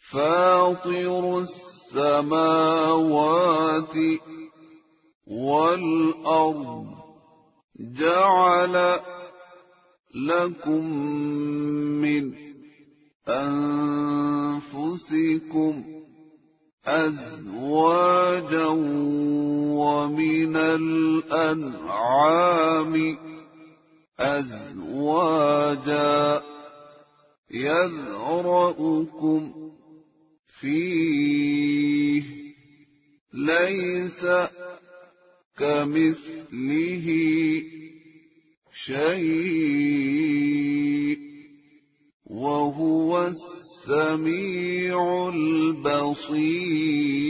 فاطر السماوات والأرض جعل لكم من أنفسكم أزواجا ومن الأنعام أزواجا يذرأكم فيه ليس كمثله شيء وهو السميع البصير.